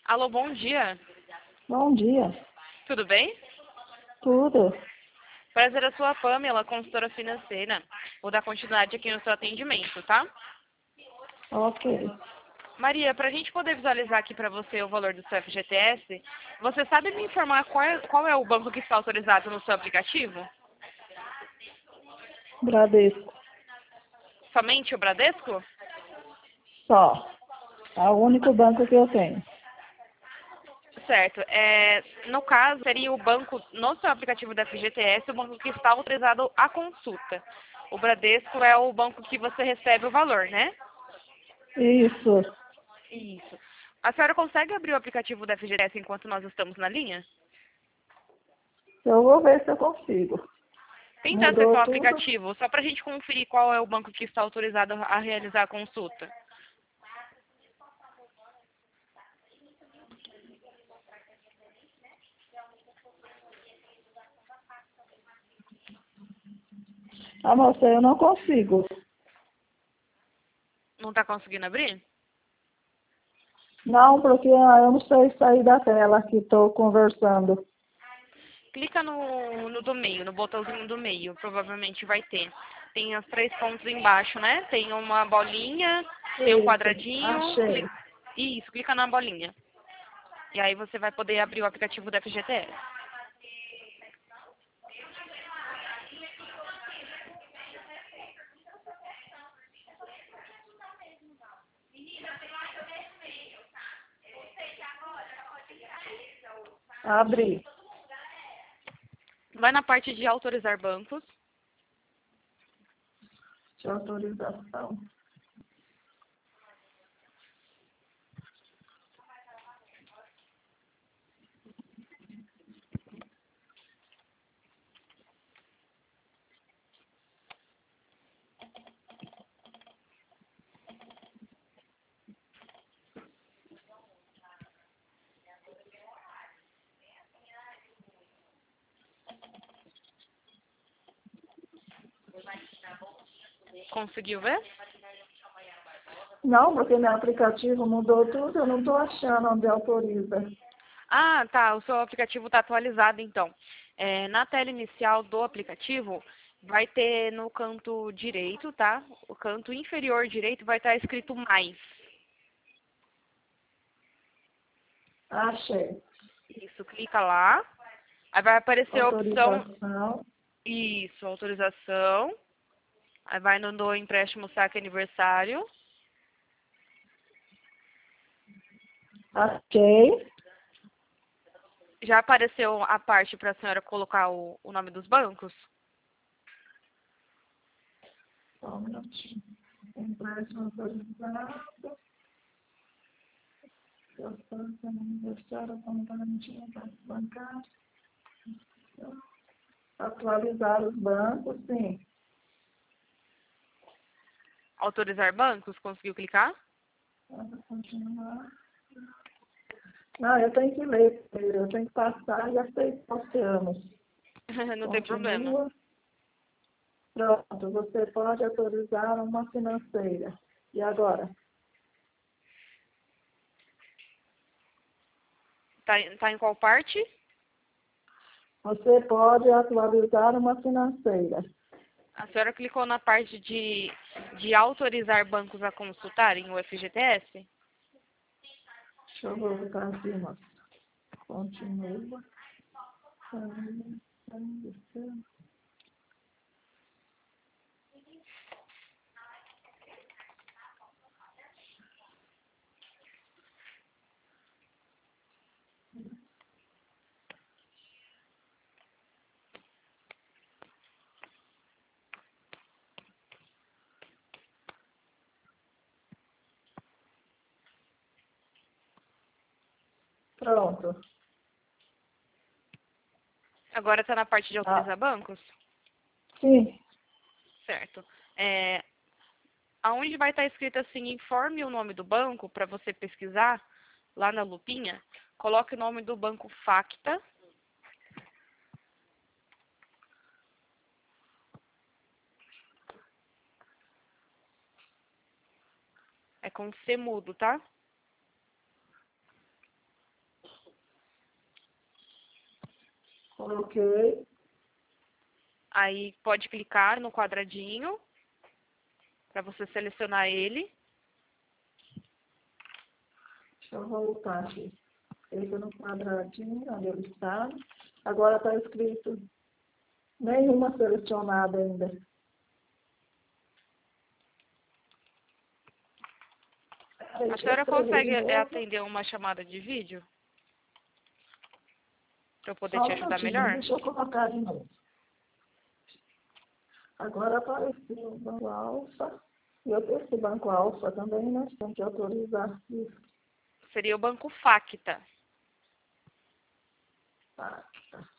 Alô, bom dia. Bom dia. Tudo bem? Tudo? Prazer, a sua Pamela, consultora financeira. Vou dar continuidade aqui no seu atendimento, tá? Ok. Maria, para a gente poder visualizar aqui para você o valor do seu FGTS, você sabe me informar qual é o banco que está autorizado no seu aplicativo? Bradesco. Somente o Bradesco? Só. É o único banco que eu tenho. Certo. No caso, seria o banco, no seu aplicativo da FGTS, o banco que está autorizado à consulta. O Bradesco é o banco que você recebe o valor, né? Isso. Isso. A senhora consegue abrir o aplicativo da FGTS enquanto nós estamos na linha? Eu vou ver se eu consigo. Tenta acessar Mudou o tudo? aplicativo, só para a gente conferir qual é o banco que está autorizado a realizar a consulta. Ah, moça, eu não consigo. Não está conseguindo abrir? Não, porque eu não sei sair da tela que estou conversando. Clica no do meio, no botãozinho do meio, provavelmente vai ter. Tem os três pontos embaixo, né? Tem uma bolinha, tem um Isso. quadradinho. Achei. Isso, clica na bolinha. E aí você vai poder abrir o aplicativo da FGTS. Abri. Vai na parte de autorizar bancos. De autorização. Conseguiu ver? Não, porque meu aplicativo mudou tudo, eu não estou achando onde autoriza. Ah, tá. O seu aplicativo está atualizado, então. Na tela inicial do aplicativo, vai ter no canto direito, tá? O canto inferior direito vai estar escrito mais. Achei. Isso, clica lá. Aí vai aparecer a opção, Autorização. isso, autorização. Aí vai no do empréstimo saque aniversário. Achei. Já apareceu a parte para a senhora colocar o nome dos bancos? Só um minutinho. Empréstimo autorizado. Gastança no aniversário, como garantia, bancário. Atualizar os bancos, sim. Autorizar bancos, conseguiu clicar? Vamos continuar. Não, eu tenho que ler primeiro, eu tenho que passar e aceitar os termos. Não tem problema. Continua. Pronto, você pode autorizar uma financeira. E agora? Tá em qual parte? Você pode atualizar uma financeira. A senhora clicou na parte de autorizar bancos a consultarem o FGTS? Deixa eu voltar aqui, moça. Continua. Pronto. Agora está na parte de Ah, autorizar bancos? sim. Certo. Aonde vai estar escrito assim, informe o nome do banco para você pesquisar, lá na lupinha, coloque o nome do banco Facta. É com C mudo, tá? Coloquei. Aí pode clicar no quadradinho para você selecionar ele. Deixa eu voltar aqui. Clica no quadradinho onde ele está. Agora está escrito nenhuma selecionada ainda. A senhora consegue atender uma chamada de vídeo? Para eu poder te ajudar melhor? Deixa eu colocar de novo. Agora apareceu o banco alfa. E esse banco alfa também nós temos que autorizar isso. Seria o banco Facta. Facta.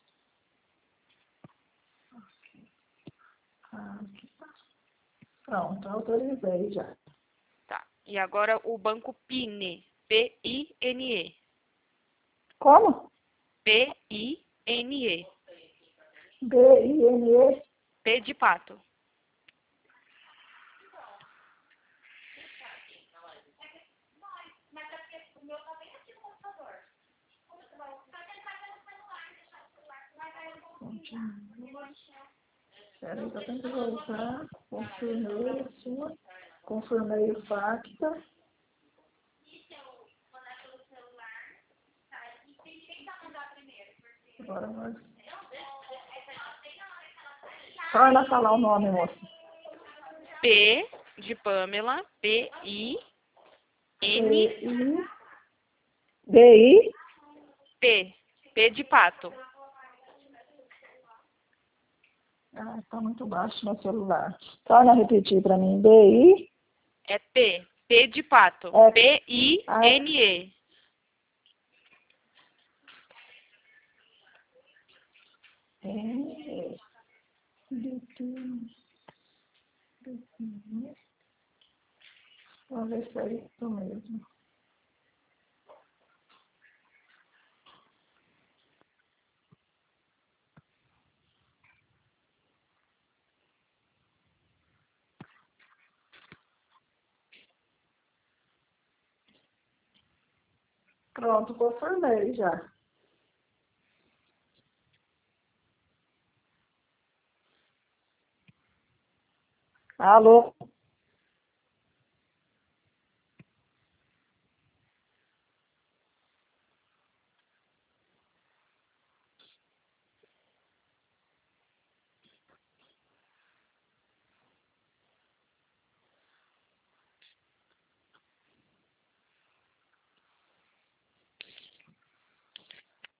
Aqui tá. Pronto, autorizei já. Tá. E agora o banco Pine. P-I-N-E. Como? P-I-N-E. B-I-N-E. P de pato. Espera aí, eu tenho que voltar. Confirmei a sua. Confirmei o Facta. Agora nós... Só ela falar o nome, moça. P de Pamela. P-I-N... B-I... P. P de pato. Ah, está muito baixo meu celular. Torna a repetir para mim. B-I... É P. P de pato. É. P-I-N-E. N-E. Vamos ver se é isso mesmo. Pronto, confirmei já. Alô?